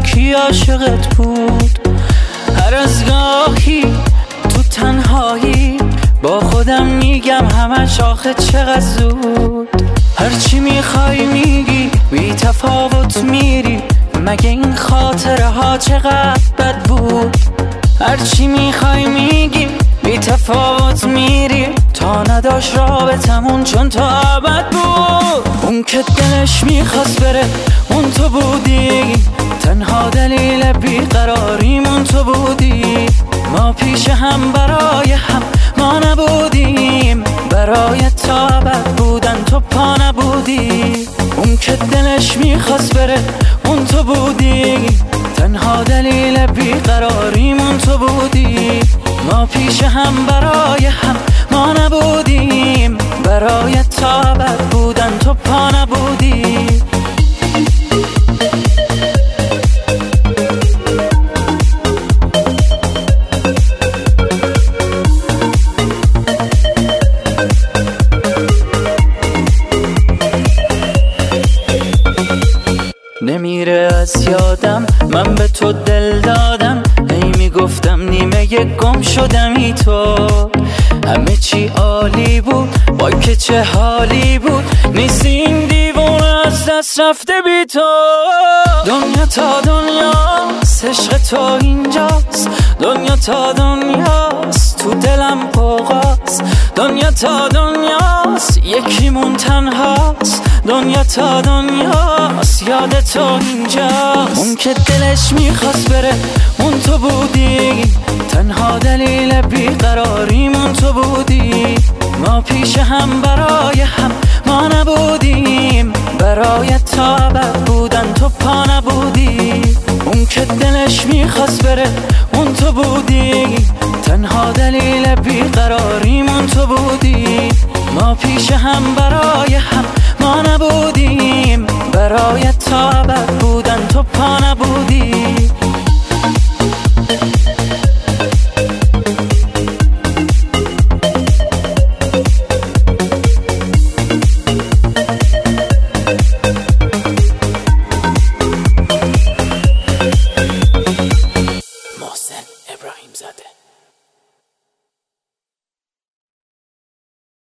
کی عاشقت بود. هر از گاهی تو تنهایی با خودم میگم همش آخه چقدر زود. هرچی میخوای میگی بی تفاوت میری، مگه این خاطره ها چقدر بد بود. هرچی میخوای میگی بی تفاوت میری، تا نداشت رابطمون چون تا ابد بود. اون که دلش میخواست بره اون تو بودی، تنها دلیل بیقراریمون تو بودی. ما پیش هم برای هم ما نبودیم، برای تا ابد بودن تو پا نبودی. اون که دلش میخواست بره اون تو بودی، تنها دلیل بیقراریمون تو بودی. ما پیش هم برای هم ما نبودیم، برای تا ابد بودن تو پا نبودی. نمیره از یادم من به تو دل دادم، هی میگفتم نیمه گم شدمی تو. همه چی عالی بود وای که چه حالی بود، نیستی این دیوونه از دست رفته بی تو. دنیا تا دنیاست عشق تو اینجاست، دنیا تا دنیاست تو دلم قوقاست. دنیا تا دنیاست یکیمون تنهاست، دنیا تا دنیاست یاد تو اینجاست. اون که دلش میخواست بره اون تو بودی، تنها دلیل بیقراریمون تو بودی. ما پیش هم برای هم ما نبودیم، برای تا ابد بودن تو پا نبودی. اون که دلش میخواست بره اون تو بودی، تنها دلیل بیقراریمون تو بودی. ما پیش هم برای هم ما نبودیم، برای تا ابد بودن تو پا نبودی.